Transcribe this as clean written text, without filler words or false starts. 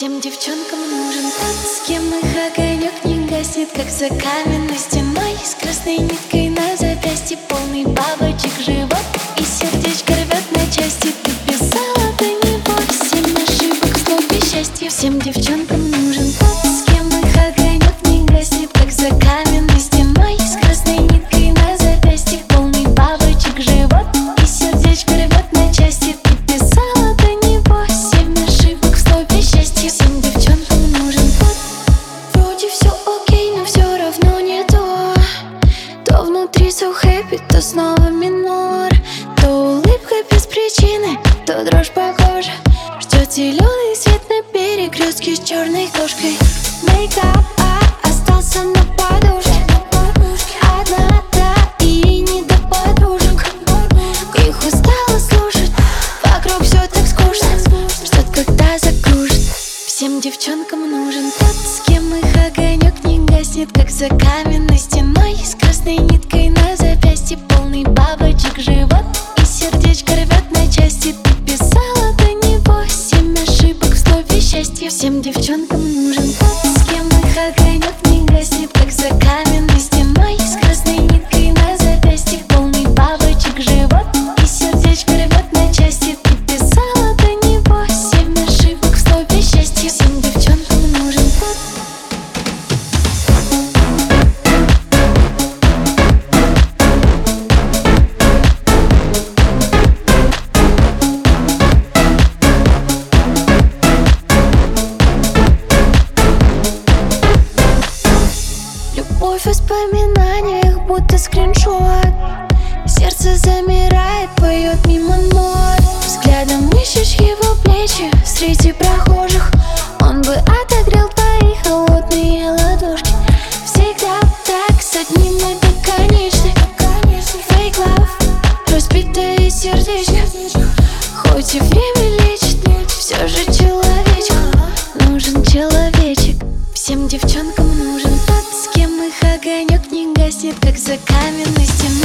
Всем девчонкам нужен тот, с кем их огонек не гаснет, как за каменной стеной, с красной ниткой на запястье, полный бабочек живот, и сердечко рвет на части. Ты писала до него 7 ошибок в слове счастья. Всем девчонкам нужен тот, с кем их огонек не гаснет, как за каменной стеной, с красной ниткой на запястье, полный бабочек живот, и сердечко рвет на части. Ты писала до него 7 ошибок в слове счастья. Всем девчонкам нужен тот, вроде все окей, но все равно не то. То внутри so happy, то снова минор, то улыбка без причины, то дрожь по коже. Ждет зеленый свет на перекрестке с черной кошкой. Мейкап остался на подушке, одна, да, и не до подружек. Их устала слушать, вокруг все так скучно, ждет, когда закружит. Всем девчонкам нужен тот, с кем их огонек не гаснет, как за каменной стеной, с красной ниткой на запястье, полный бабочек живот, и сердечко рвет на части. Ты писала до него 7 ошибок в слове счастья. Всем девчонкам нужен тот, с кем их огонек не гаснет, как за каменной стеной, с красной ниткой на запястье, полный бабочек живот, и сердечко рвет на части. Ты писала до него 7 ошибок в слове счастья. Всем девчонкам нужен тот. Любовь в воспоминаниях, будто скриншот. Сердце замирает, поет мимо нот. Взглядом ищешь его плечи среди прохожих. Он бы отогрел твои холодные ладошки. Всегда так, с одним и бесконечный. Fake love, разбитое сердечко. Хоть и время лечит, все же человечек. Нужен человечек. Всем девчонкам нужен тот, с кем их огонек не гаснет, как за каменной стеной.